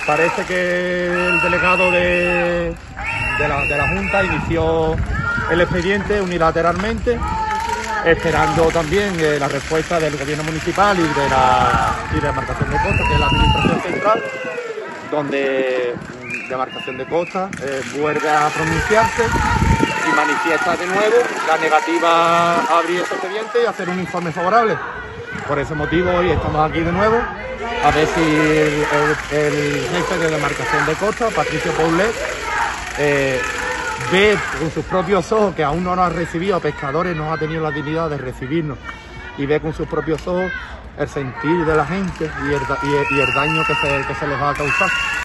Parece que el delegado de la Junta inició el expediente unilateralmente, esperando también la respuesta del gobierno municipal y de demarcación de costas, que es la administración central, donde demarcación de costas vuelve a pronunciarse y manifiesta de nuevo la negativa a abrir este expediente y hacer un informe favorable. Por ese motivo hoy estamos aquí de nuevo, a ver si el jefe de demarcación de costas, Patricio Paulet, ve con sus propios ojos que aún no nos ha recibido a pescadores, no ha tenido la dignidad de recibirnos, y ve con sus propios ojos el sentir de la gente y el daño que se les va a causar.